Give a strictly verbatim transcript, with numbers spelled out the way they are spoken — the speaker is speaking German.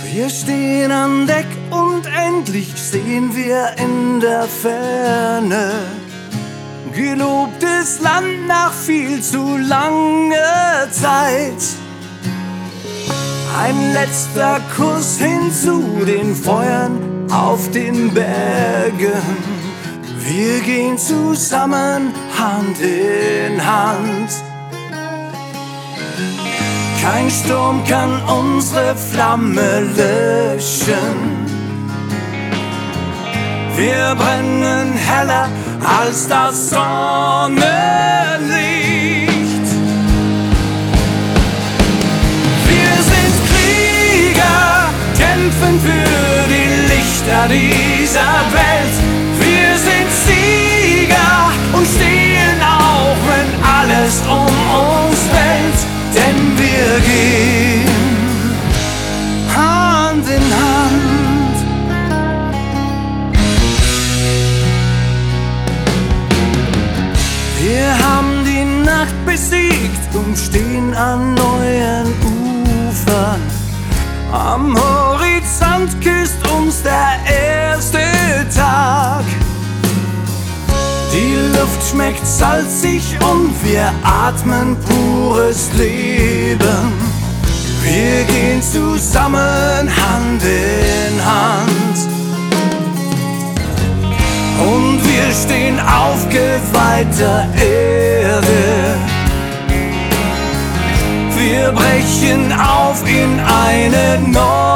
Wir stehen an Deck und endlich sehen wir in der Ferne gelobtes Land nach viel zu langer Zeit. Ein letzter Kuss hin zu den Feuern auf den Bergen. Wir gehen zusammen Hand in Hand. Kein Sturm kann unsere Flamme löschen. Wir brennen heller als das Sonnenlicht. Wir sind Krieger, kämpfen für die Lichter dieser Welt. Wir sind Sieger und stehen auch, wenn alles um uns fällt. Denn wir gehen Hand in Hand. Wir haben die Nacht besiegt und stehen an neuen Ufern. Am Horizont küsst uns der erste Tag. Die Luft schmeckt salzig und wir atmen pures Leben. Wir gehen zusammen Hand in Hand. Und wir stehen auf geweihter Erde. Wir brechen auf in eine neue